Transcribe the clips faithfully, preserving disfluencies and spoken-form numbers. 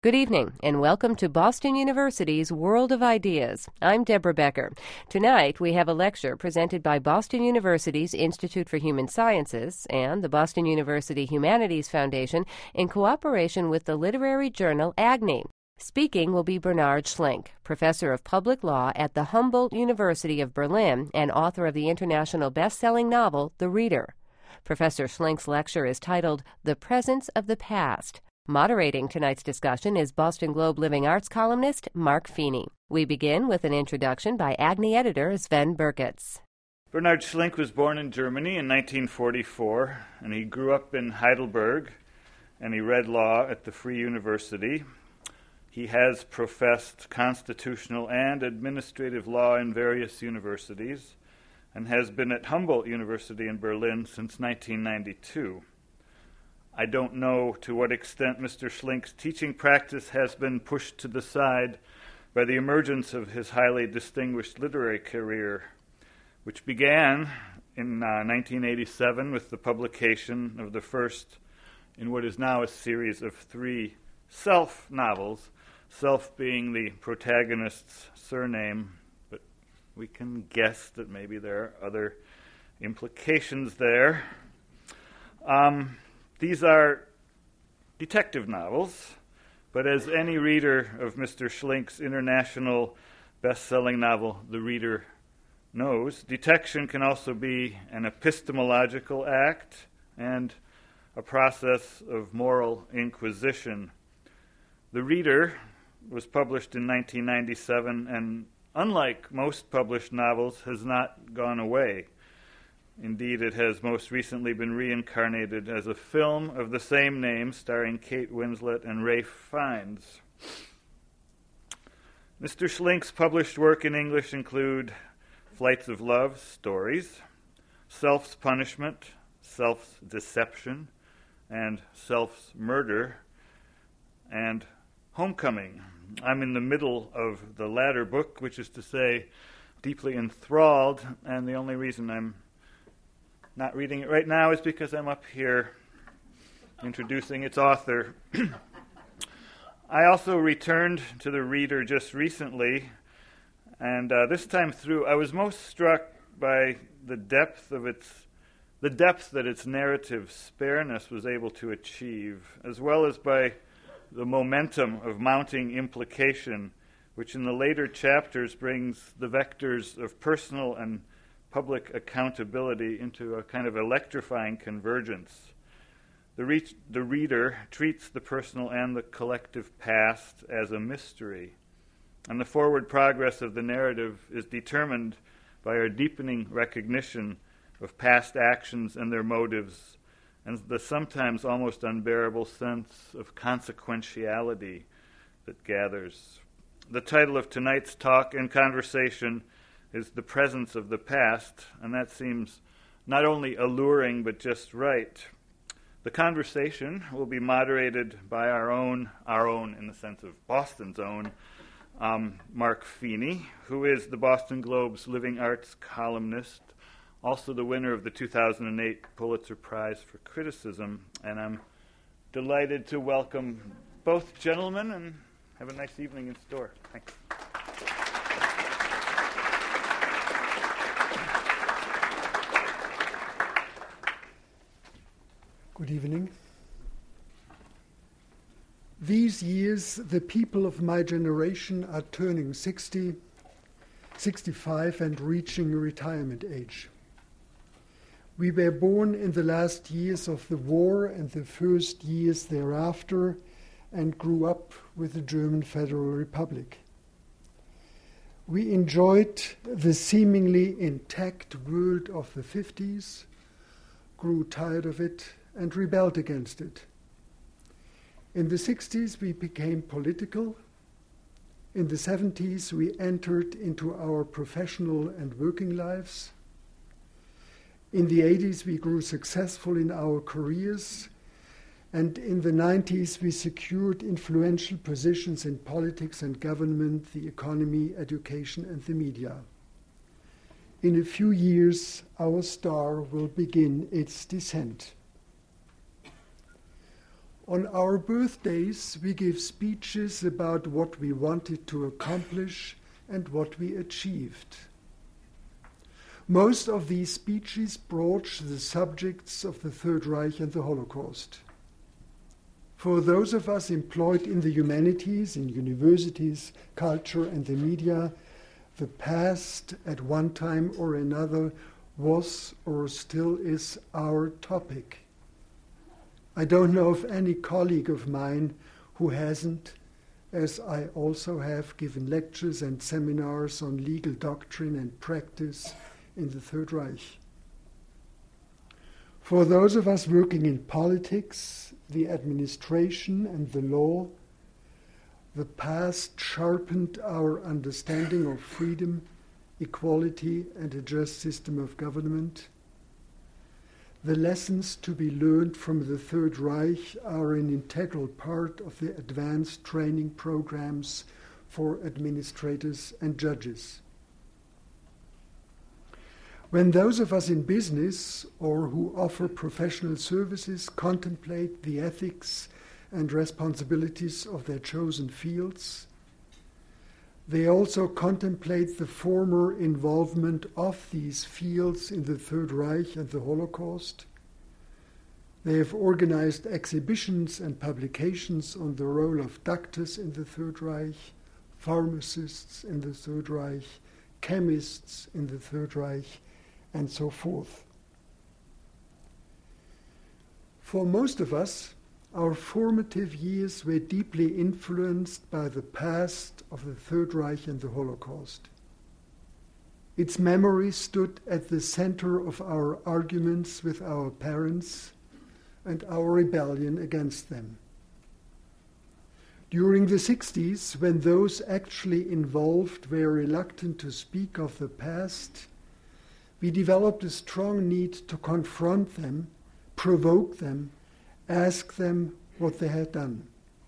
Good evening, and welcome to Boston University's World of Ideas. I'm Deborah Becker. Tonight, we have a lecture presented by Boston University's Institute for Human Sciences and the Boston University Humanities Foundation in cooperation with the literary journal Agni. Speaking will be Bernhard Schlink, professor of public law at the Humboldt University of Berlin and author of the international best-selling novel, The Reader. Professor Schlink's lecture is titled The Presence of the Past. Moderating tonight's discussion is Boston Globe Living Arts columnist Mark Feeney. We begin with an introduction by Agni editor Sven Birkitz. Bernhard Schlink was born in Germany in nineteen forty-four, and he grew up in Heidelberg, and he read law at the Free University. He has professed constitutional and administrative law in various universities, and has been at Humboldt University in Berlin since nineteen ninety-two. I don't know to what extent Mister Schlink's teaching practice has been pushed to the side by the emergence of his highly distinguished literary career, which began in uh, nineteen eighty-seven with the publication of the first in what is now a series of three Self novels, Self being the protagonist's surname, but we can guess that maybe there are other implications there. Um, These are detective novels, but as any reader of Mister Schlink's international best-selling novel, The Reader, knows, detection can also be an epistemological act and a process of moral inquisition. The Reader was published in nineteen ninety-seven and, unlike most published novels, has not gone away. Indeed, it has most recently been reincarnated as a film of the same name starring Kate Winslet and Ralph Fiennes. Mister Schlink's published work in English include Flights of Love, Stories, Self's Punishment, Self's Deception, and Self's Murder, and Homecoming. I'm in the middle of the latter book, which is to say, deeply enthralled, and the only reason I'm not reading it right now is because I'm up here introducing its author. I also returned to The Reader just recently, and uh, this time through, I was most struck by the depth of its, the depth that its narrative spareness was able to achieve, as well as by the momentum of mounting implication, which in the later chapters brings the vectors of personal and public accountability into a kind of electrifying convergence. The, re- the reader treats the personal and the collective past as a mystery, and the forward progress of the narrative is determined by our deepening recognition of past actions and their motives, and the sometimes almost unbearable sense of consequentiality that gathers. The title of tonight's talk and conversation is The Presence of the Past, and that seems not only alluring but just right. The conversation will be moderated by our own, our own in the sense of Boston's own, um, Mark Feeney, who is the Boston Globe's Living Arts columnist, also the winner of the two thousand eight Pulitzer Prize for Criticism, and I'm delighted to welcome both gentlemen and have a nice evening in store. Thanks. Good evening. These years, the people of my generation are turning sixty, sixty-five and reaching retirement age. We were born in the last years of the war and the first years thereafter and grew up with the German Federal Republic. We enjoyed the seemingly intact world of the fifties, grew tired of it, and rebelled against it. In the sixties, we became political. In the seventies, we entered into our professional and working lives. In the eighties, we grew successful in our careers. And in the nineties, we secured influential positions in politics and government, the economy, education, and the media. In a few years, our star will begin its descent. On our birthdays, we give speeches about what we wanted to accomplish and what we achieved. Most of these speeches broach the subjects of the Third Reich and the Holocaust. For those of us employed in the humanities, in universities, culture, and the media, the past at one time or another was or still is our topic. I don't know of any colleague of mine who hasn't, as I also have given lectures and seminars on legal doctrine and practice in the Third Reich. For those of us working in politics, the administration, and the law, the past sharpened our understanding of freedom, equality, and a just system of government. The lessons to be learned from the Third Reich are an integral part of the advanced training programs for administrators and judges. When those of us in business or who offer professional services contemplate the ethics and responsibilities of their chosen fields, they also contemplate the former involvement of these fields in the Third Reich and the Holocaust. They have organized exhibitions and publications on the role of doctors in the Third Reich, pharmacists in the Third Reich, chemists in the Third Reich, and so forth. For most of us, our formative years were deeply influenced by the past of the Third Reich and the Holocaust. Its memory stood at the center of our arguments with our parents and our rebellion against them. During the sixties, when those actually involved were reluctant to speak of the past, we developed a strong need to confront them, provoke them, ask them what they had done.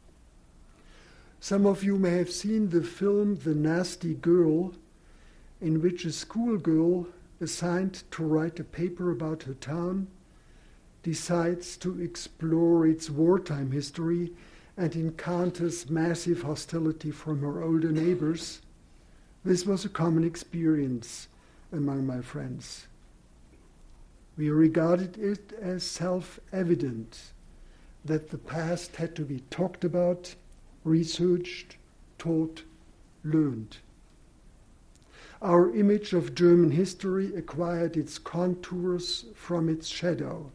Some of you may have seen the film The Nasty Girl, in which a schoolgirl assigned to write a paper about her town decides to explore its wartime history and encounters massive hostility from her older neighbors. This was a common experience among my friends. We regarded it as self-evident that the past had to be talked about, researched, taught, learned. Our image of German history acquired its contours from its shadow.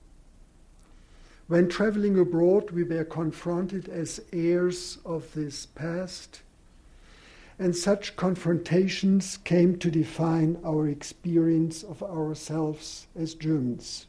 When traveling abroad, we were confronted as heirs of this past, and such confrontations came to define our experience of ourselves as Germans.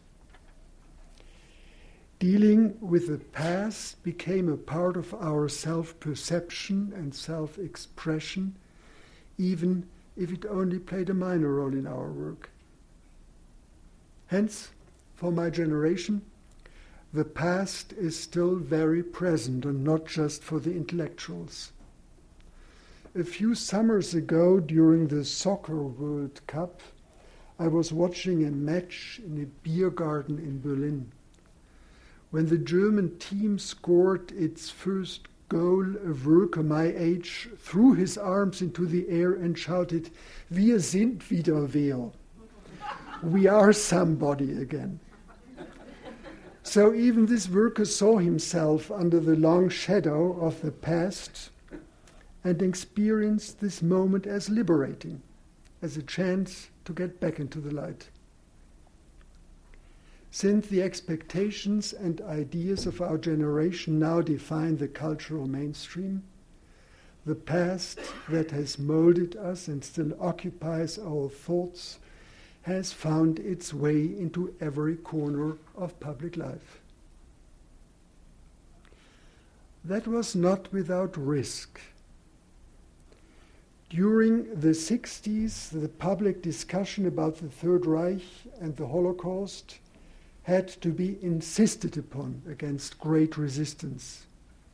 Dealing with the past became a part of our self-perception and self-expression, even if it only played a minor role in our work. Hence, for my generation, the past is still very present, and not just for the intellectuals. A few summers ago, during the Soccer World Cup, I was watching a match in a beer garden in Berlin. When the German team scored its first goal, a worker my age threw his arms into the air and shouted, "Wir sind wieder wer." We are somebody again. So even this worker saw himself under the long shadow of the past and experienced this moment as liberating, as a chance to get back into the light. Since the expectations and ideas of our generation now define the cultural mainstream, the past that has molded us and still occupies our thoughts has found its way into every corner of public life. That was not without risk. During the sixties, the public discussion about the Third Reich and the Holocaust had to be insisted upon against great resistance.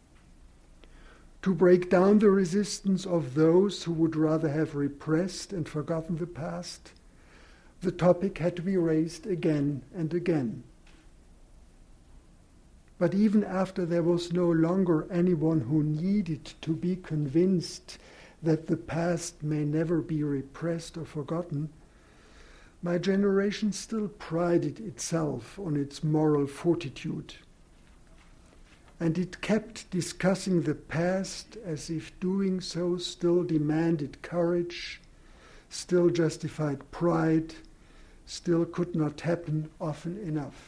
To break down the resistance of those who would rather have repressed and forgotten the past, the topic had to be raised again and again. But even after there was no longer anyone who needed to be convinced that the past may never be repressed or forgotten, my generation still prided itself on its moral fortitude. And it kept discussing the past as if doing so still demanded courage, still justified pride, still could not happen often enough.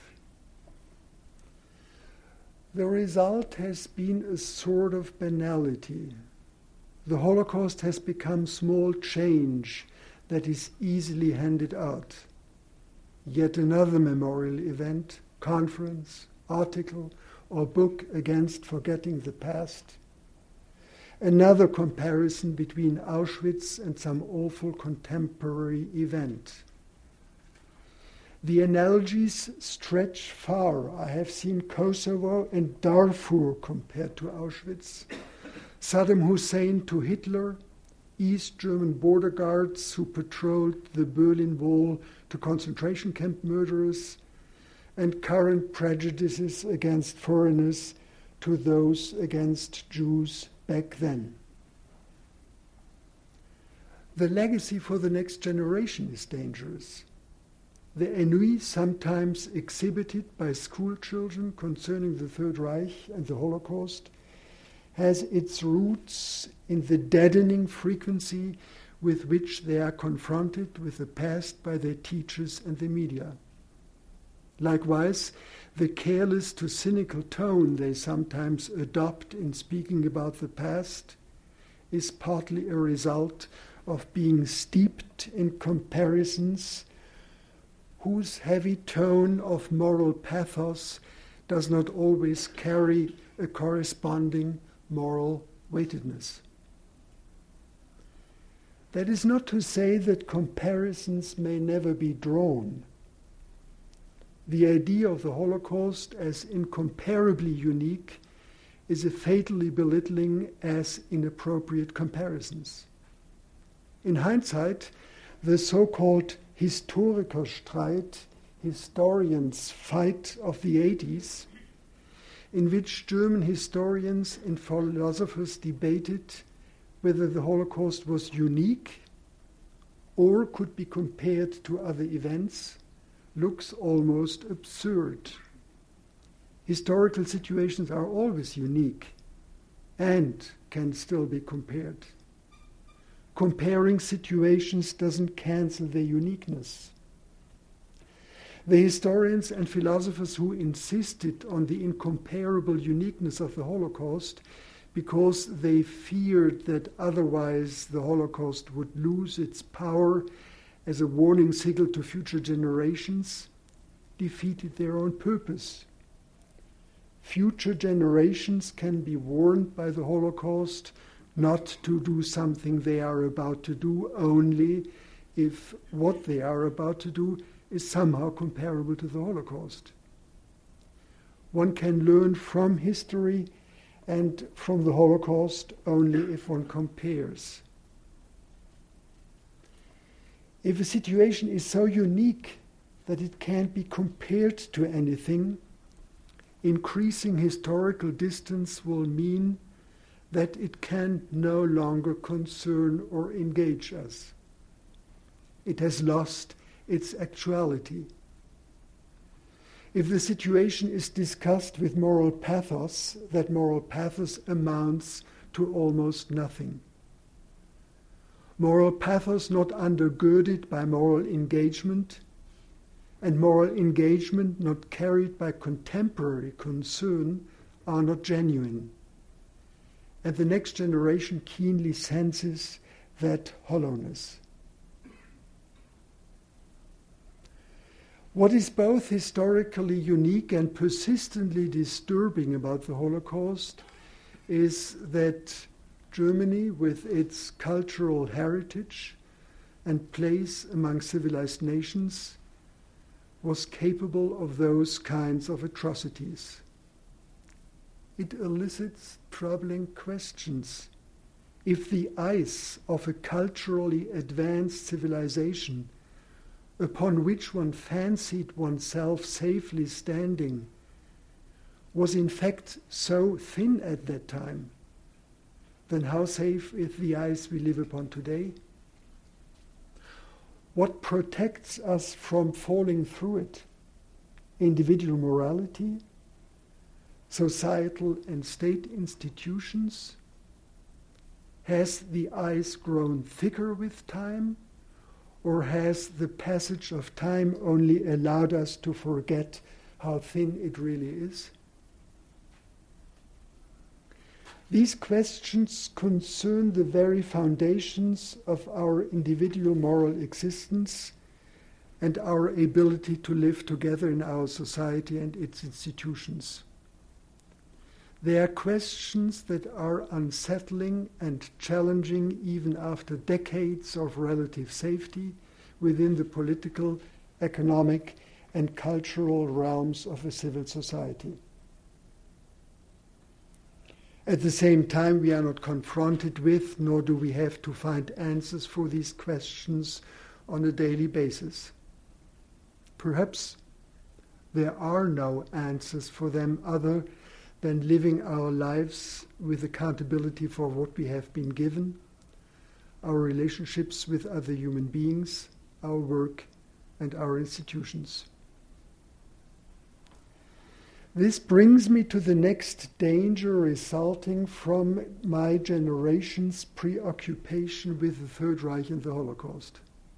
The result has been a sort of banality. The Holocaust has become small change that is easily handed out. Yet another memorial event, conference, article, or book against forgetting the past. Another comparison between Auschwitz and some awful contemporary event. The analogies stretch far. I have seen Kosovo and Darfur compared to Auschwitz, Saddam Hussein to Hitler, East German border guards who patrolled the Berlin Wall to concentration camp murderers, and current prejudices against foreigners to those against Jews back then. The legacy for the next generation is dangerous. The ennui sometimes exhibited by school children concerning the Third Reich and the Holocaust has its roots in the deadening frequency with which they are confronted with the past by their teachers and the media. Likewise, the careless to cynical tone they sometimes adopt in speaking about the past is partly a result of being steeped in comparisons whose heavy tone of moral pathos does not always carry a corresponding moral weightedness. That is not to say that comparisons may never be drawn. The idea of the Holocaust as incomparably unique is a fatally belittling as inappropriate comparisons. In hindsight, the so-called Historikerstreit, historians' fight of the eighties, in which German historians and philosophers debated whether the Holocaust was unique or could be compared to other events, looks almost absurd. Historical situations are always unique and can still be compared. Comparing situations doesn't cancel their uniqueness. The historians and philosophers who insisted on the incomparable uniqueness of the Holocaust because they feared that otherwise the Holocaust would lose its power as a warning signal to future generations, defeated their own purpose. Future generations can be warned by the Holocaust not to do something they are about to do only if what they are about to do is somehow comparable to the Holocaust. One can learn from history and from the Holocaust only if one compares. If a situation is so unique that it can't be compared to anything, increasing historical distance will mean that it can no longer concern or engage us. It has lost its actuality. If the situation is discussed with moral pathos, that moral pathos amounts to almost nothing. Moral pathos not undergirded by moral engagement, and moral engagement not carried by contemporary concern, are not genuine. And the next generation keenly senses that hollowness. What is both historically unique and persistently disturbing about the Holocaust is that Germany, with its cultural heritage and place among civilized nations, was capable of those kinds of atrocities. It elicits troubling questions. If the ice of a culturally advanced civilization upon which one fancied oneself safely standing was in fact so thin at that time, then how safe is the ice we live upon today? What protects us from falling through it? Individual morality, societal and state institutions? Has the ice grown thicker with time, or has the passage of time only allowed us to forget how thin it really is? These questions concern the very foundations of our individual moral existence and our ability to live together in our society and its institutions. They are questions that are unsettling and challenging even after decades of relative safety within the political, economic, and cultural realms of a civil society. At the same time, we are not confronted with, nor do we have to find answers for these questions on a daily basis. Perhaps there are no answers for them other than living our lives with accountability for what we have been given, our relationships with other human beings, our work, and our institutions. This brings me to the next danger resulting from my generation's preoccupation with the Third Reich and the Holocaust.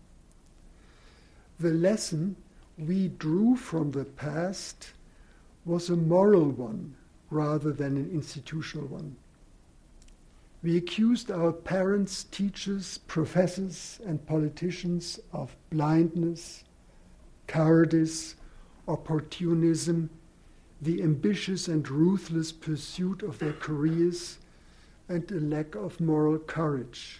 The lesson we drew from the past was a moral one rather than an institutional one. We accused our parents, teachers, professors, and politicians of blindness, cowardice, opportunism, the ambitious and ruthless pursuit of their careers, and a lack of moral courage.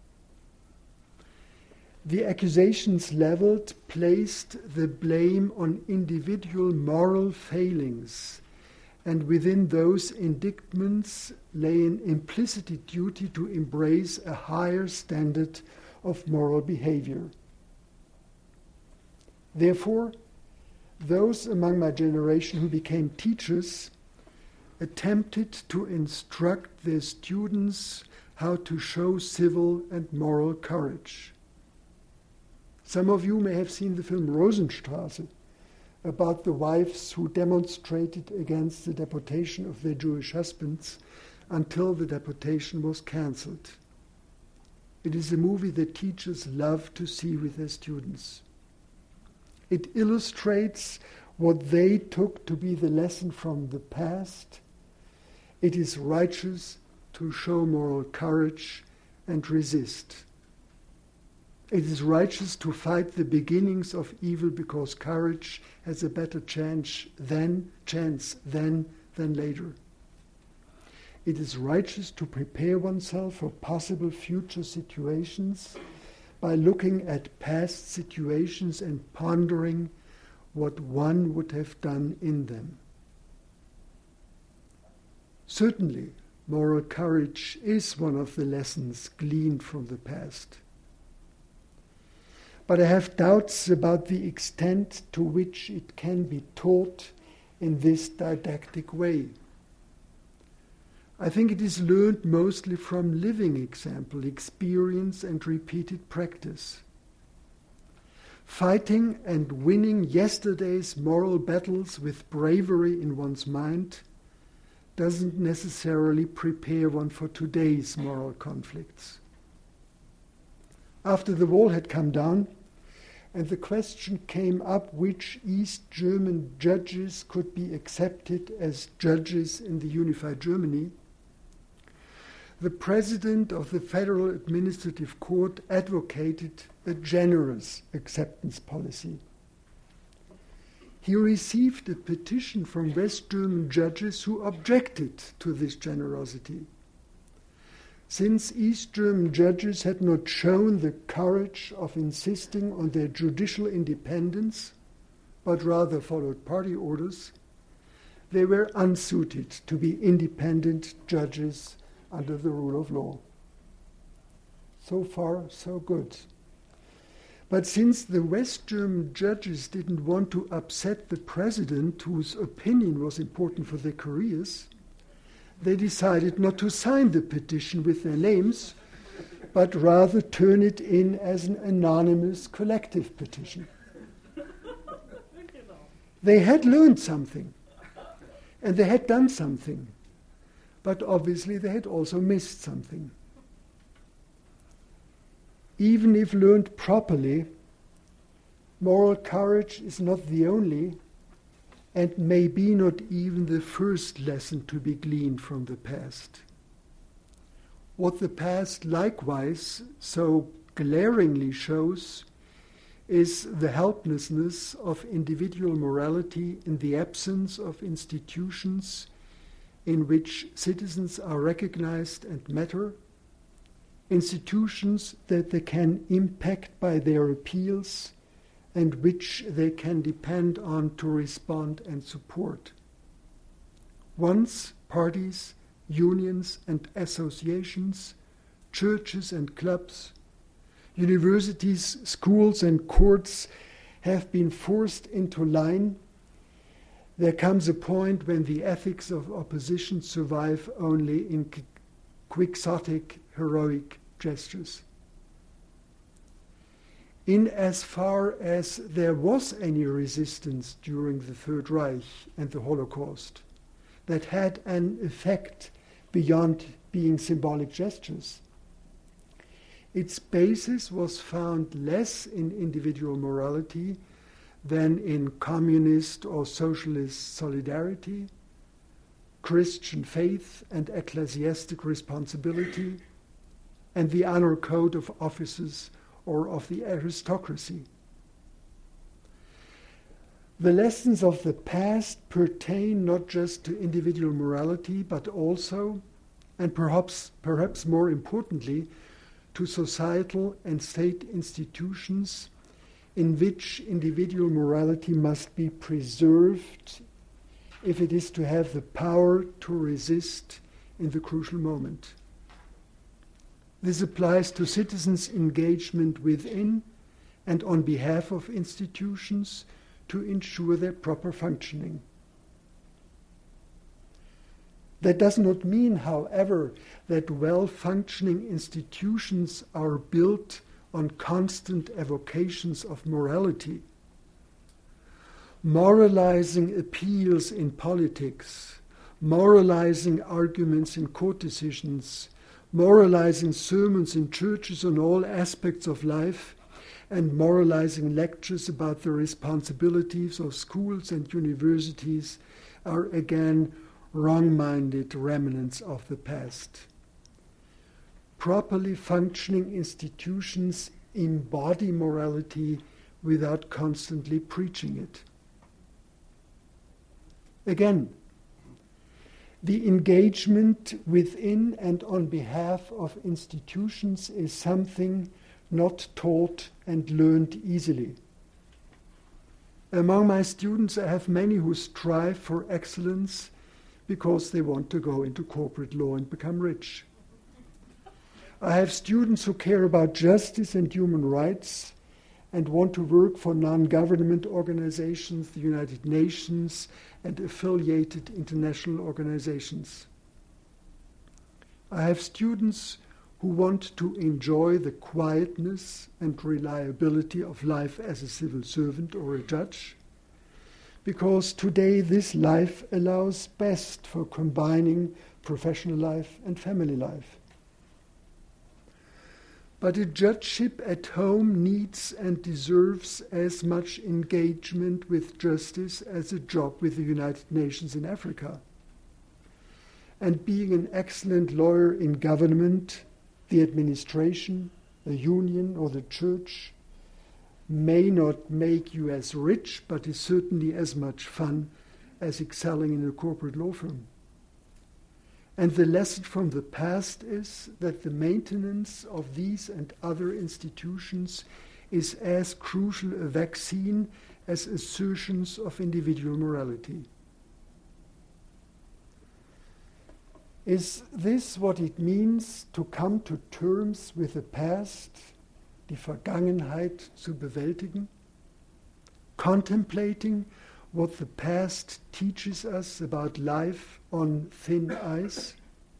The accusations leveled placed the blame on individual moral failings, and within those indictments lay an implicit duty to embrace a higher standard of moral behavior. Therefore, those among my generation who became teachers attempted to instruct their students how to show civil and moral courage. Some of you may have seen the film Rosenstraße, about the wives who demonstrated against the deportation of their Jewish husbands until the deportation was cancelled. It is a movie that teachers love to see with their students. It illustrates what they took to be the lesson from the past. It is righteous to show moral courage and resist. It is righteous to fight the beginnings of evil because courage has a better chance then, chance then than later. It is righteous to prepare oneself for possible future situations by looking at past situations and pondering what one would have done in them. Certainly, moral courage is one of the lessons gleaned from the past. But I have doubts about the extent to which it can be taught in this didactic way. I think it is learned mostly from living example, experience, and repeated practice. Fighting and winning yesterday's moral battles with bravery in one's mind doesn't necessarily prepare one for today's moral conflicts. After the wall had come down, and the question came up which East German judges could be accepted as judges in the unified Germany, the president of the Federal Administrative Court advocated a generous acceptance policy. He received a petition from West German judges who objected to this generosity. Since East German judges had not shown the courage of insisting on their judicial independence, but rather followed party orders, they were unsuited to be independent judges under the rule of law. So far, so good. But since the West German judges didn't want to upset the president, whose opinion was important for their careers, they decided not to sign the petition with their names, but rather turn it in as an anonymous collective petition. They had learned something, and they had done something, but obviously they had also missed something. Even if learned properly, moral courage is not the only, and maybe not even the first lesson to be gleaned from the past. What the past likewise so glaringly shows is the helplessness of individual morality in the absence of institutions in which citizens are recognized and matter, institutions that they can impact by their appeals and which they can depend on to respond and support. Once parties, unions and associations, churches and clubs, universities, schools and courts have been forced into line, there comes a point when the ethics of opposition survive only in quixotic, heroic gestures. In as far as there was any resistance during the Third Reich and the Holocaust that had an effect beyond being symbolic gestures, its basis was found less in individual morality than in communist or socialist solidarity, Christian faith and ecclesiastic responsibility, and the honor code of officers or of the aristocracy. The lessons of the past pertain not just to individual morality, but also, and perhaps, perhaps more importantly, to societal and state institutions in which individual morality must be preserved if it is to have the power to resist in the crucial moment. This applies to citizens' engagement within and on behalf of institutions to ensure their proper functioning. That does not mean, however, that well-functioning institutions are built on constant evocations of morality. Moralizing appeals in politics, moralizing arguments in court decisions, moralizing sermons in churches on all aspects of life, and moralizing lectures about the responsibilities of schools and universities are again wrong-minded remnants of the past. Properly functioning institutions embody morality without constantly preaching it. Again, the engagement within and on behalf of institutions is something not taught and learned easily. Among my students, I have many who strive for excellence because they want to go into corporate law and become rich. I have students who care about justice and human rights and want to work for non-government organizations, the United Nations, and affiliated international organizations. I have students who want to enjoy the quietness and reliability of life as a civil servant or a judge, because today this life allows best for combining professional life and family life. But a judgeship at home needs and deserves as much engagement with justice as a job with the United Nations in Africa. And being an excellent lawyer in government, the administration, the union, or the church may not make you as rich, but is certainly as much fun as excelling in a corporate law firm. And the lesson from the past is that the maintenance of these and other institutions is as crucial a vaccine as assertions of individual morality. Is this what it means to come to terms with the past die Vergangenheit zu bewältigen, contemplating what the past teaches us about life on thin ice.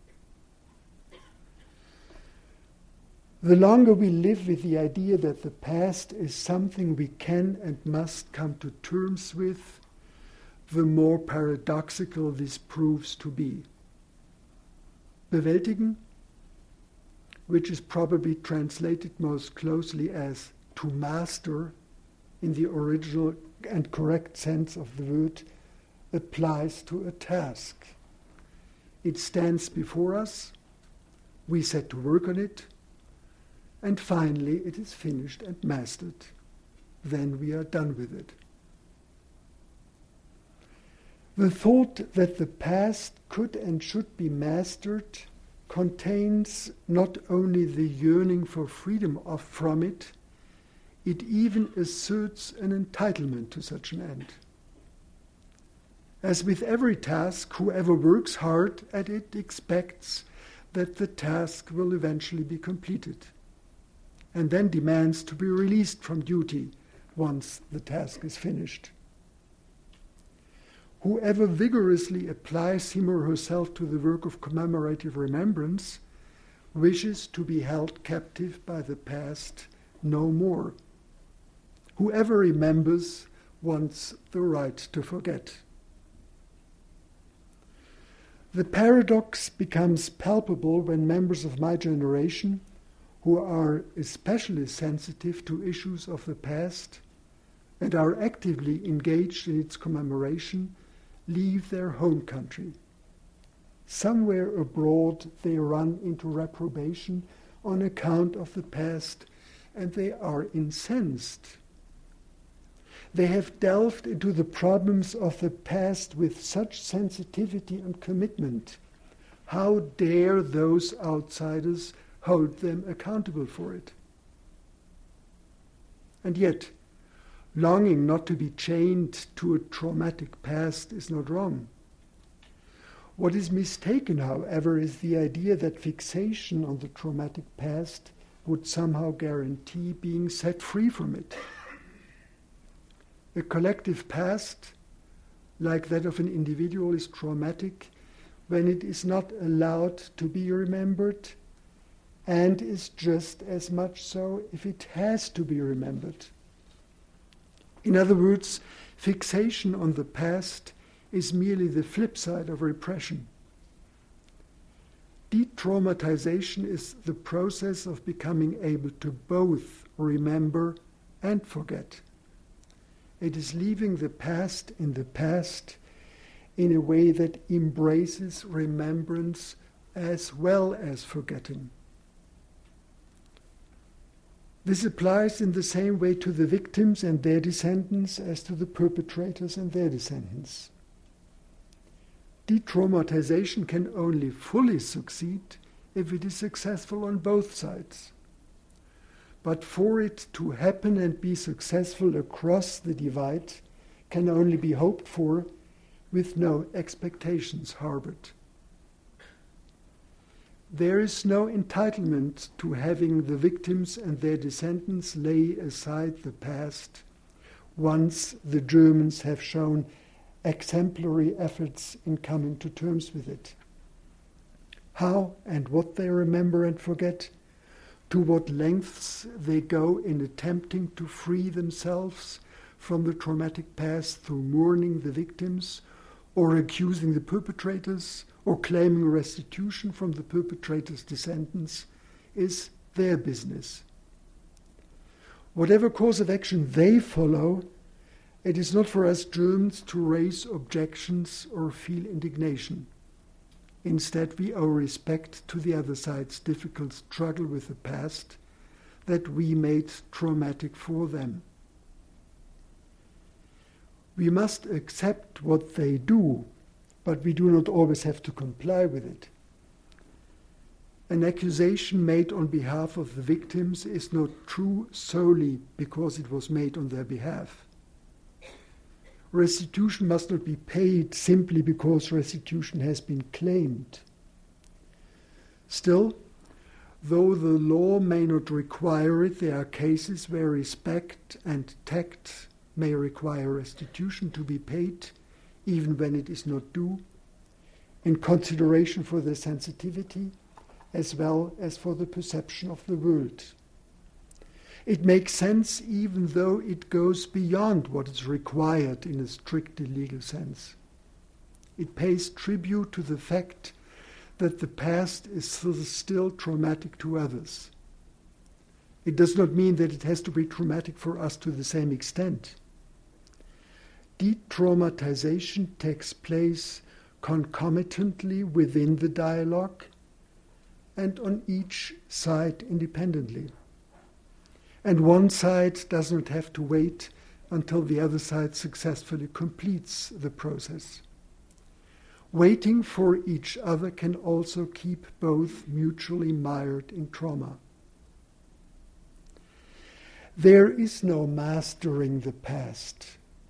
The longer we live with the idea that the past is something we can and must come to terms with, the more paradoxical this proves to be. Bewältigen, which is probably translated most closely as to master in the original and correct sense of the word, applies to a task. It stands before us, we set to work on it, and finally it is finished and mastered. Then we are done with it. The thought that the past could and should be mastered contains not only the yearning for freedom of, from it, it even asserts an entitlement to such an end. As with every task, whoever works hard at it expects that the task will eventually be completed, and then demands to be released from duty once the task is finished. Whoever vigorously applies him or herself to the work of commemorative remembrance wishes to be held captive by the past no more. Whoever remembers wants the right to forget. The paradox becomes palpable when members of my generation, who are especially sensitive to issues of the past and are actively engaged in its commemoration, leave their home country. Somewhere abroad they run into reprobation on account of the past, and they are incensed. They have delved into the problems of the past with such sensitivity and commitment. How dare those outsiders hold them accountable for it? And yet, longing not to be chained to a traumatic past is not wrong. What is mistaken, however, is the idea that fixation on the traumatic past would somehow guarantee being set free from it. A collective past, like that of an individual, is traumatic when it is not allowed to be remembered, and is just as much so if it has to be remembered. In other words, fixation on the past is merely the flip side of repression. De-traumatization is the process of becoming able to both remember and forget. It is leaving the past in the past in a way that embraces remembrance as well as forgetting. This applies in the same way to the victims and their descendants as to the perpetrators and their descendants. De-traumatization can only fully succeed if it is successful on both sides. But for it to happen and be successful across the divide can only be hoped for with no expectations harbored. There is no entitlement to having the victims and their descendants lay aside the past once the Germans have shown exemplary efforts in coming to terms with it. How and what they remember and forget, to what lengths they go in attempting to free themselves from the traumatic past through mourning the victims, or accusing the perpetrators, or claiming restitution from the perpetrators' descendants, is their business. Whatever course of action they follow, it is not for us Germans to raise objections or feel indignation. Instead, we owe respect to the other side's difficult struggle with the past that we made traumatic for them. We must accept what they do, but we do not always have to comply with it. An accusation made on behalf of the victims is not true solely because it was made on their behalf. Restitution must not be paid simply because restitution has been claimed. Still, Though the law may not require it, there are cases where respect and tact may require restitution to be paid, even when it is not due, in consideration for the sensitivity as well as for the perception of the world. It makes sense even though it goes beyond what is required in a strictly legal sense. It pays tribute to the fact that the past is still traumatic to others. It does not mean that it has to be traumatic for us to the same extent. De-traumatization takes place concomitantly within the dialogue and on each side independently. And one side does not have to wait until the other side successfully completes the process. Waiting for each other can also keep both mutually mired in trauma. There is no mastering the past,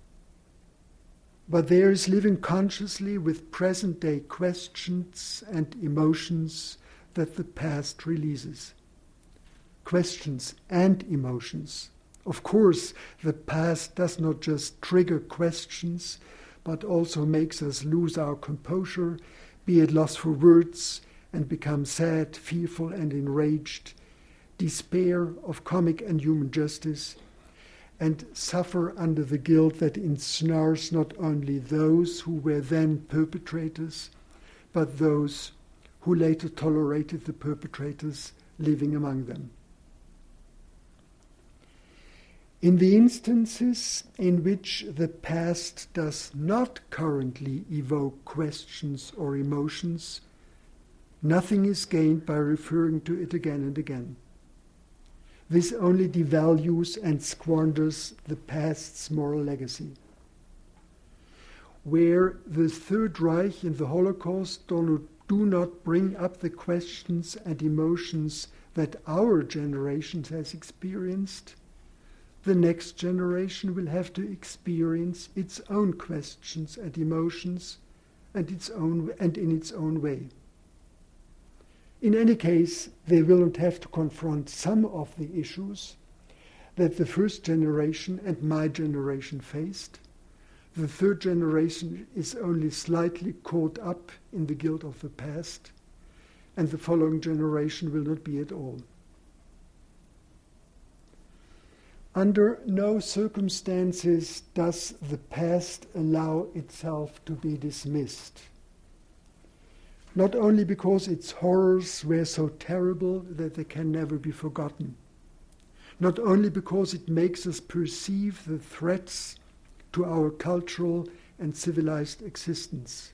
but there is living consciously with present-day questions and emotions that the past releases. Questions and emotions. Of course, the past does not just trigger questions, but also makes us lose our composure, be at loss for words, and become sad, fearful, and enraged, despair of comic and human justice, and suffer under the guilt that ensnares not only those who were then perpetrators, but those who later tolerated the perpetrators living among them. In the instances in which the past does not currently evoke questions or emotions, nothing is gained by referring to it again and again. This only devalues and squanders the past's moral legacy. Where the Third Reich and the Holocaust do not bring up the questions and emotions that our generation has experienced, the next generation will have to experience its own questions and emotions and its own and in its own way. In any case, they will not have to confront some of the issues that the first generation and my generation faced. The third generation is only slightly caught up in the guilt of the past, and the following generation will not be at all. Under no circumstances does the past allow itself to be dismissed. Not only because its horrors were so terrible that they can never be forgotten, not only because it makes us perceive the threats to our cultural and civilized existence.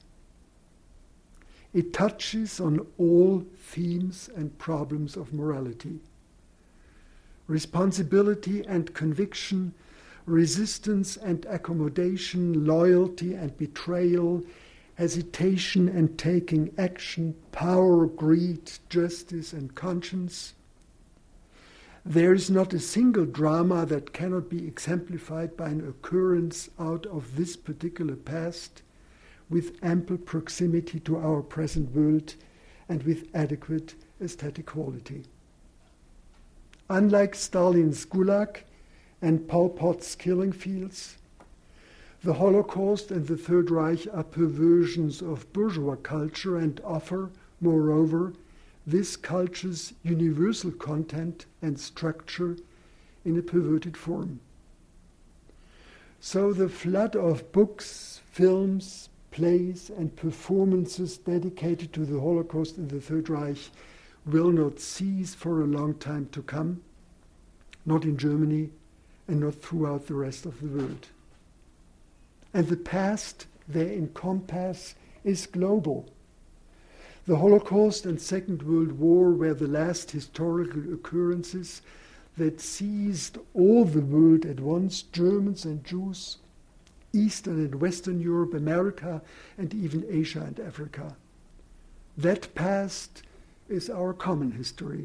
It touches on all themes and problems of morality. Responsibility and conviction, resistance and accommodation, loyalty and betrayal, hesitation and taking action, power, greed, justice and conscience. There is not a single drama that cannot be exemplified by an occurrence out of this particular past with ample proximity to our present world and with adequate aesthetic quality. Unlike Stalin's Gulag and Pol Pot's killing fields, the Holocaust and the Third Reich are perversions of bourgeois culture and offer, moreover, this culture's universal content and structure in a perverted form. So the flood of books, films, plays, and performances dedicated to the Holocaust and the Third Reich will not cease for a long time to come, not in Germany and not throughout the rest of the world. And the past they encompass is global. The Holocaust and Second World War were the last historical occurrences that seized all the world at once, Germans and Jews, Eastern and Western Europe, America, and even Asia and Africa. That past is our common history.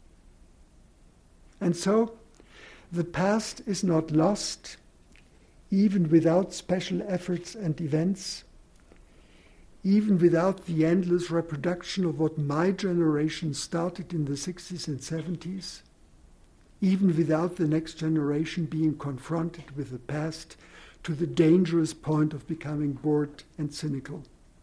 And so, the past is not lost, even without special efforts and events. even without the endless reproduction of what my generation started in the sixties and seventies, even without the next generation being confronted with the past to the dangerous point of becoming bored and cynical.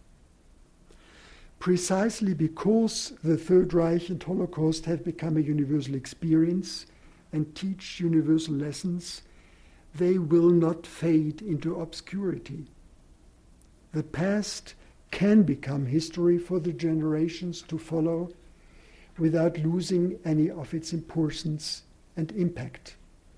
Precisely because the Third Reich and Holocaust have become a universal experience and teach universal lessons, they will not fade into obscurity. The past can become history for the generations to follow without losing any of its importance and impact.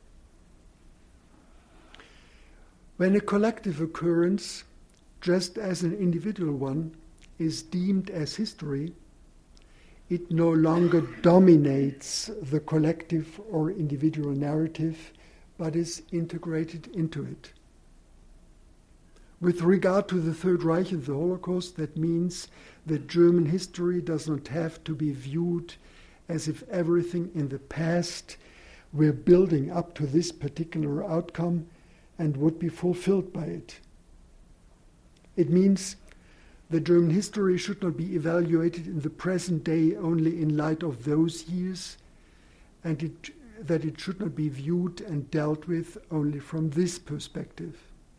When a collective occurrence, just as an individual one, is deemed as history, it no longer dominates the collective or individual narrative, but is integrated into it. With regard to the Third Reich and the Holocaust, that means that German history does not have to be viewed as if everything in the past were building up to this particular outcome and would be fulfilled by it. It means that German history should not be evaluated in the present day only in light of those years, and it, that it should not be viewed and dealt with only from this perspective.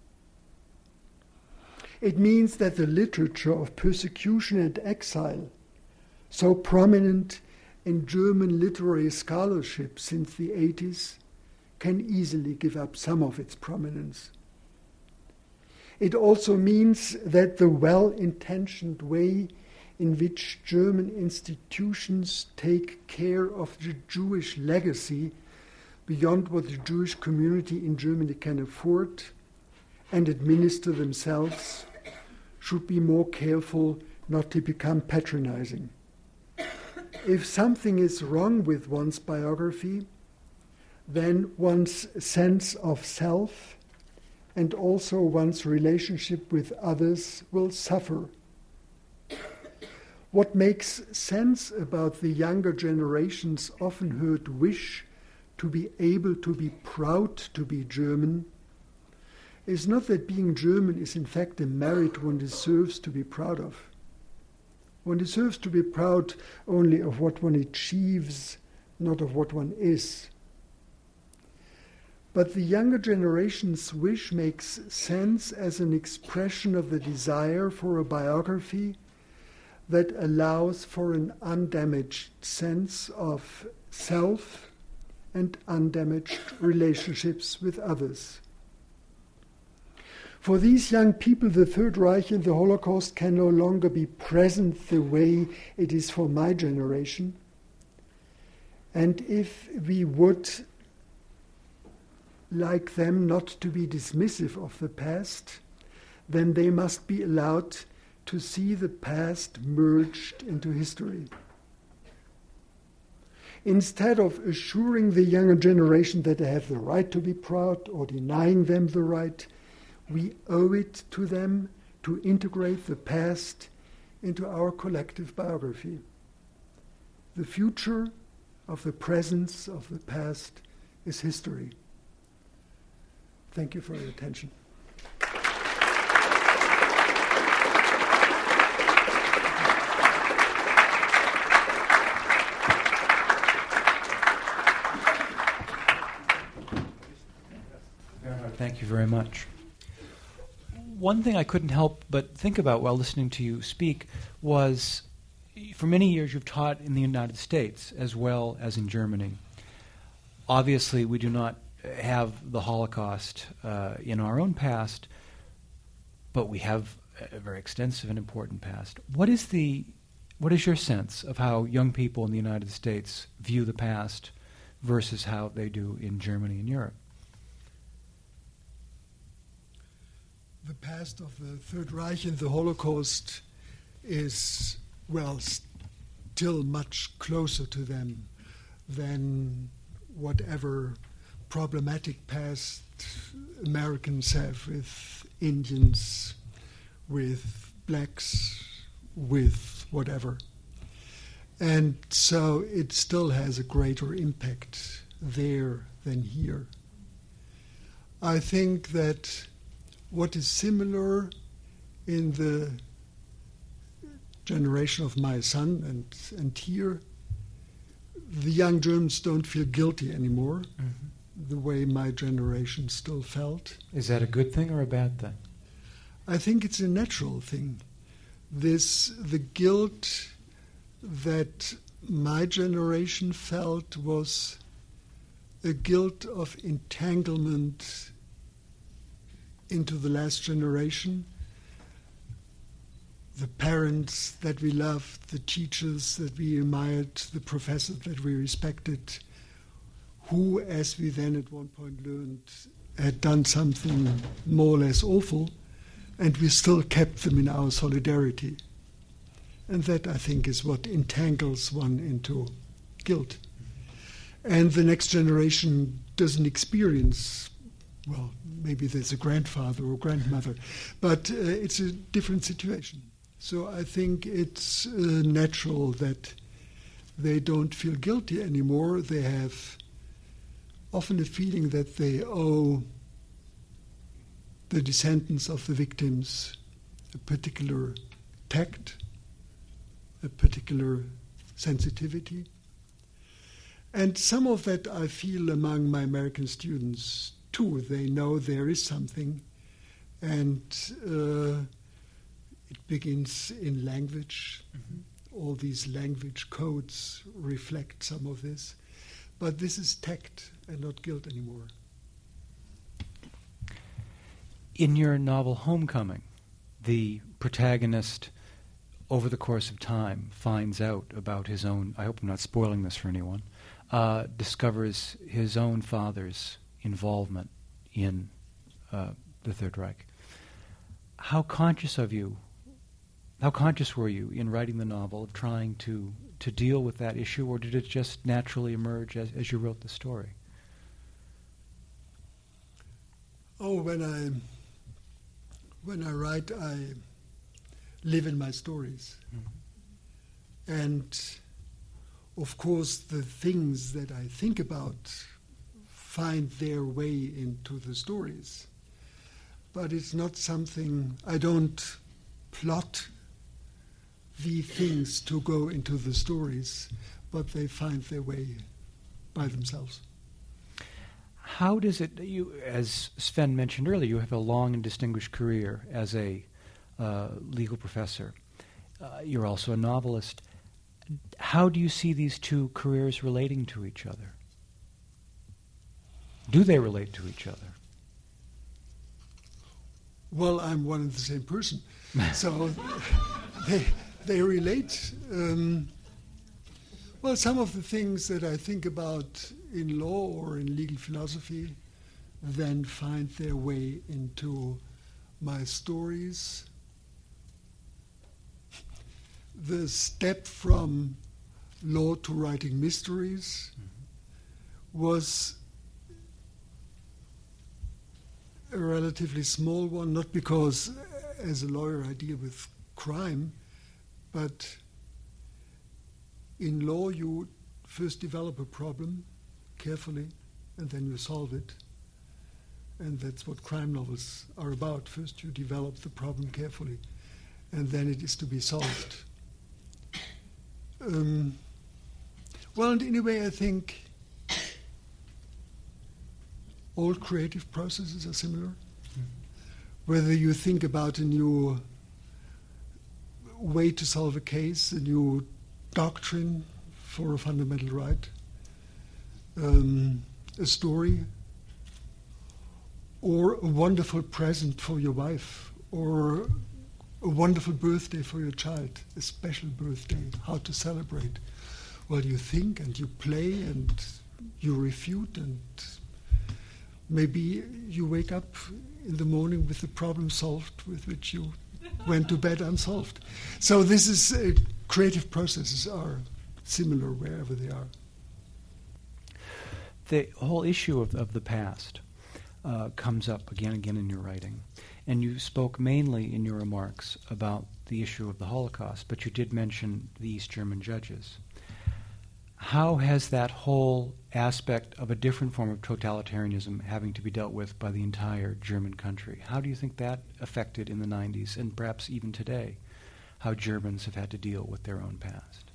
It means that the literature of persecution and exile, so prominent in German literary scholarship since the eighties, can easily give up some of its prominence. It also means that the well-intentioned way in which German institutions take care of the Jewish legacy beyond what the Jewish community in Germany can afford and administer themselves should be more careful not to become patronizing. If something is wrong with one's biography, then one's sense of self and also one's relationship with others will suffer. What makes sense about the younger generation's often heard wish to be able to be proud to be German is not that being German is in fact a merit one deserves to be proud of. One deserves to be proud only of what one achieves, not of what one is. But the younger generation's wish makes sense as an expression of the desire for a biography that allows for an undamaged sense of self and undamaged relationships with others. For these young people, the Third Reich and the Holocaust can no longer be present the way it is for my generation. And if we would like them not to be dismissive of the past, then they must be allowed to see the past merged into history. Instead of assuring the younger generation that they have the right to be proud or denying them the right, we owe it to them to integrate the past into our collective biography. The future of the presence of the past is history. Thank you for your attention. Thank you very much. One thing I couldn't help but think about while listening to you speak was, for many years you've taught in the United States as well as in Germany. Obviously, we do not have the Holocaust uh, in our own past, but we have a very extensive and important past. What is the, what is your sense of how young people in the United States view the past versus how they do in Germany and Europe? The past of the Third Reich and the Holocaust is, well, still much closer to them than whatever problematic past Americans have with Indians, with blacks, with whatever. And so it still has a greater impact there than here. I think that what is similar in the generation of my son and, and here, the young Germans don't feel guilty anymore, mm-hmm. the way my generation still felt. Is that a good thing or a bad thing? I think it's a natural thing. This, the guilt that my generation felt was a guilt of entanglement into the last generation. The parents that we loved, the teachers that we admired, the professors that we respected, who, as we then at one point learned, had done something more or less awful, and we still kept them in our solidarity. And that, I think, is what entangles one into guilt. And the next generation doesn't experience, well, maybe there's a grandfather or grandmother, but uh, it's a different situation. So I think it's uh, natural that they don't feel guilty anymore. They have often a feeling that they owe the descendants of the victims a particular tact, a particular sensitivity. And some of that I feel among my American students too. They know there is something, and uh, it begins in language. Mm-hmm. All these language codes reflect some of this. But this is tact and not guilt anymore. In your novel Homecoming, the protagonist, over the course of time, finds out about his own, I hope I'm not spoiling this for anyone, uh, discovers his own father's involvement in uh, the Third Reich. How conscious of you, how conscious were you in writing the novel of trying to, to deal with that issue, or did it just naturally emerge as, as you wrote the story? Oh, when I when I write, I live in my stories. Mm-hmm. And of course, the things that I think about find their way into the stories. But it's not something, I don't plot the things to go into the stories, but they find their way by themselves. How does it, you, as Sven mentioned earlier, you have a long and distinguished career as a uh, legal professor. Uh, you're also a novelist. How do you see these two careers relating to each other? Do they relate to each other? Well, I'm one and the same person. So they, they relate. Um, well, some of the things that I think about in law or in legal philosophy then find their way into my stories. The step from law to writing mysteries mm-hmm. was a relatively small one, not because as a lawyer I deal with crime, but in law you first develop a problem carefully and then you solve it. And that's what crime novels are about. First you develop the problem carefully and then it is to be solved. Um, well, and in a way I think all creative processes are similar. Mm-hmm. Whether you think about a new way to solve a case, a new doctrine for a fundamental right, um, a story, or a wonderful present for your wife, or a wonderful birthday for your child, a special birthday, how to celebrate. Well, you think and you play and you refute, and maybe you wake up in the morning with the problem solved with which you went to bed unsolved. So this is, uh, creative processes are similar wherever they are. The whole issue of, of the past uh, comes up again and again in your writing. And you spoke mainly in your remarks about the issue of the Holocaust, but you did mention the East German judges. How has that whole aspect of a different form of totalitarianism having to be dealt with by the entire German country, how do you think that affected in the nineties and perhaps even today how Germans have had to deal with their own past?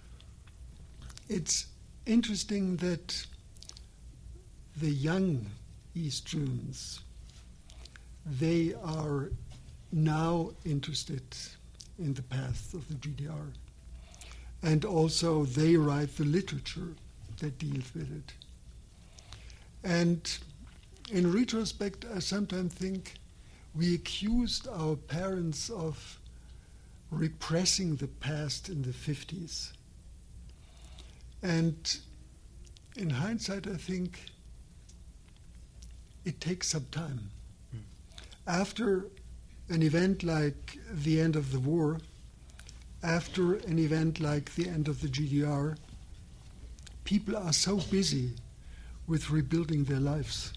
It's interesting that the young East Germans, they are now interested in the past of the G D R. And also they write the literature that deals with it. And in retrospect, I sometimes think we accused our parents of repressing the past in the fifties. And in hindsight, I think it takes some time. Mm. After an event like the end of the war, after an event like the end of the G D R, people are so busy with rebuilding their lives.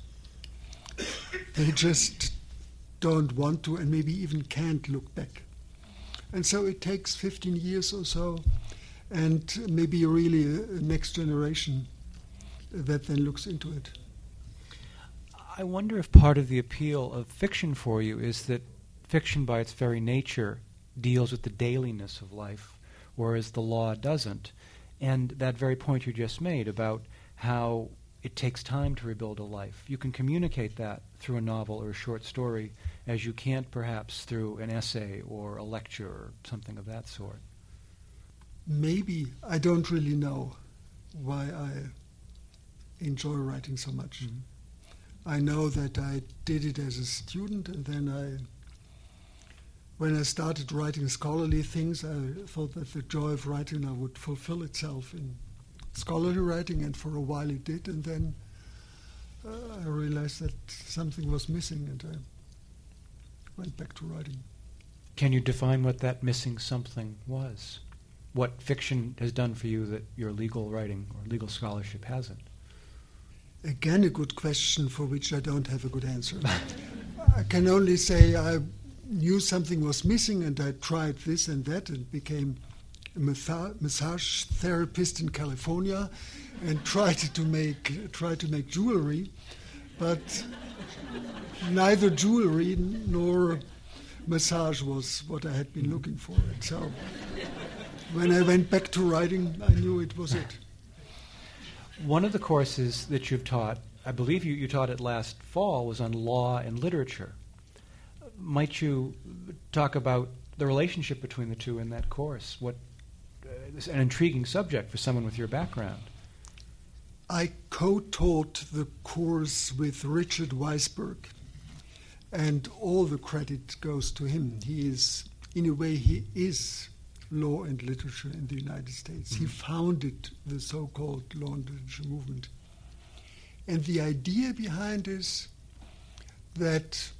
They just don't want to and maybe even can't look back. And so it takes fifteen years or so, and maybe really a, a next generation that then looks into it. I wonder if part of the appeal of fiction for you is that fiction by its very nature deals with the dailiness of life, whereas the law doesn't. And that very point you just made about how it takes time to rebuild a life. You can communicate that through a novel or a short story as you can't perhaps through an essay or a lecture or something of that sort. Maybe. I don't really know why I enjoy writing so much. Mm-hmm. I know that I did it as a student, and then I, when I started writing scholarly things, I thought that the joy of writing I would fulfill itself in scholarly writing, and for a while it did, and then uh, I realized that something was missing, and I went back to writing. Can you define what that missing something was? What fiction has done for you that your legal writing or legal scholarship hasn't? Again, a good question for which I don't have a good answer. I can only say I knew something was missing, and I tried this and that and became a massage therapist in California and tried to make tried to make jewelry, but neither jewelry nor massage was what I had been looking for. And so when I went back to writing, I knew it was it. One of the courses that you've taught, I believe you, you taught it last fall, was on law and literature. Might you talk about the relationship between the two in that course? What uh, it's an intriguing subject for someone with your background. I co-taught the course with Richard Weisberg, and all the credit goes to him. He is, in a way, he is law and literature in the United States. Mm-hmm. He founded the so-called law and literature movement. And the idea behind is that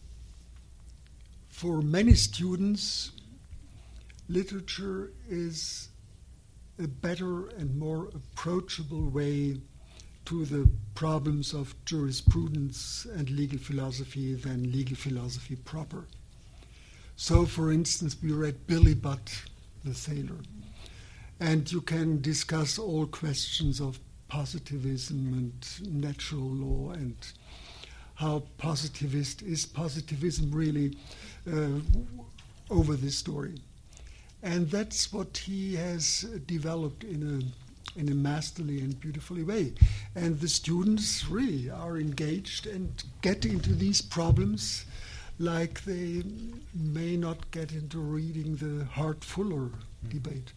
for many students, literature is a better and more approachable way to the problems of jurisprudence and legal philosophy than legal philosophy proper. So, for instance, we read Billy Budd, the sailor, and you can discuss all questions of positivism and natural law and how positivist is positivism really uh, over this story. And that's what he has developed in a in a masterly and beautifully way. And the students really are engaged and get into these problems like they may not get into reading the Hart-Fuller mm. debate.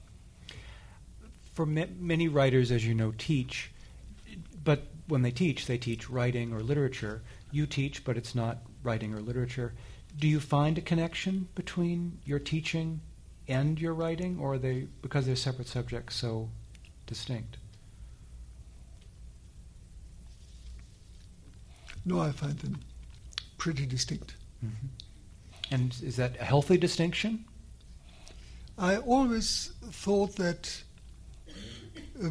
For ma- many writers, as you know, teach, but when they teach, they teach writing or literature. You teach, but it's not writing or literature. Do you find a connection between your teaching and your writing, or are they, because they're separate subjects, so distinct? No, I find them pretty distinct. Mm-hmm. And is that a healthy distinction? I always thought that uh,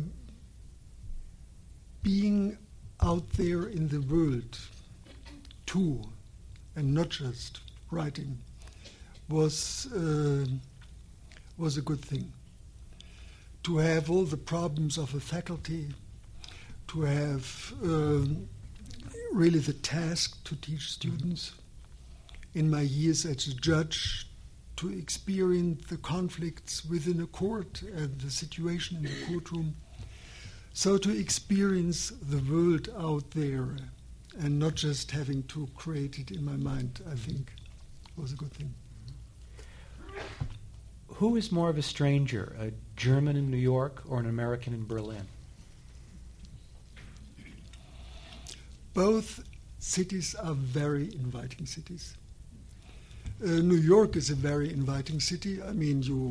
being out there in the world too, and not just writing, was uh, was a good thing. To have all the problems of a faculty, to have uh, really the task to teach students. In my years as a judge, to experience the conflicts within a court and the situation in the courtroom. So to experience the world out there and not just having to create it in my mind, I think was a good thing. Who is more of a stranger, a German in New York or an American in Berlin? Both cities are very inviting cities. Uh, New York is a very inviting city. I mean, you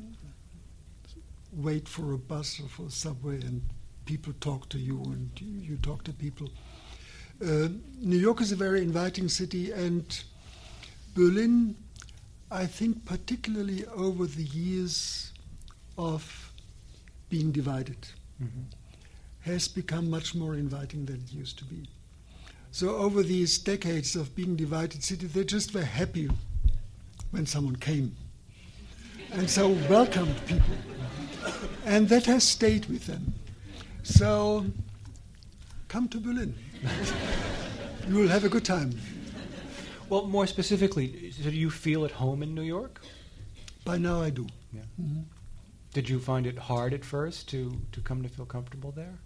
wait for a bus or for a subway and people talk to you and you talk to people. Uh, New York is a very inviting city, and Berlin, I think particularly over the years of being divided, mm-hmm. has become much more inviting than it used to be. So over these decades of being divided city, they just were happy when someone came and so welcomed people. And that has stayed with them. So come to Berlin. You will have a good time. Well, more specifically, do you feel at home in New York? By now I do. Yeah. Mm-hmm. Did you find it hard at first to, to come to feel comfortable there?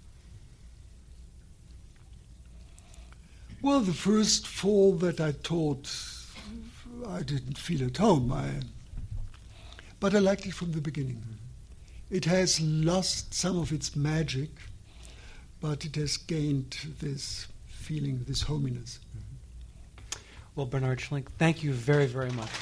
Well, the first fall that I taught, I didn't feel at home. I, but I liked it from the beginning. Mm-hmm. It has lost some of its magic, but it has gained this feeling, this hominess. Mm-hmm. Well, Bernhard Schlink, thank you very, very much.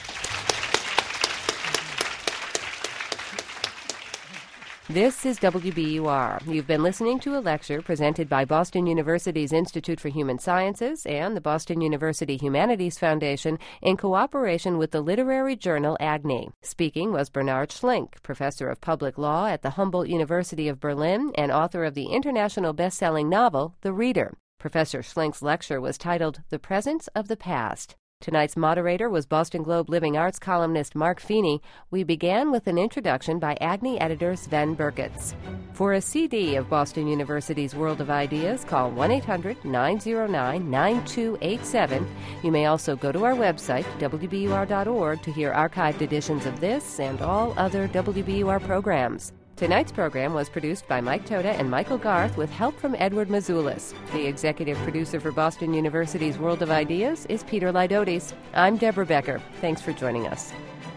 This is W B U R. You've been listening to a lecture presented by Boston University's Institute for Human Sciences and the Boston University Humanities Foundation in cooperation with the literary journal Agni. Speaking was Bernhard Schlink, professor of public law at the Humboldt University of Berlin and author of the international best-selling novel, The Reader. Professor Schlink's lecture was titled The Presence of the Past. Tonight's moderator was Boston Globe Living Arts columnist Mark Feeney. We began with an introduction by Agni editor Sven Berkitz. For a C D of Boston University's World of Ideas, call one eight hundred nine oh nine nine two eight seven. You may also go to our website, W B U R dot org, to hear archived editions of this and all other W B U R programs. Tonight's program was produced by Mike Toda and Michael Garth with help from Edward Mazulis. The executive producer for Boston University's World of Ideas is Peter Lydotes. I'm Deborah Becker. Thanks for joining us.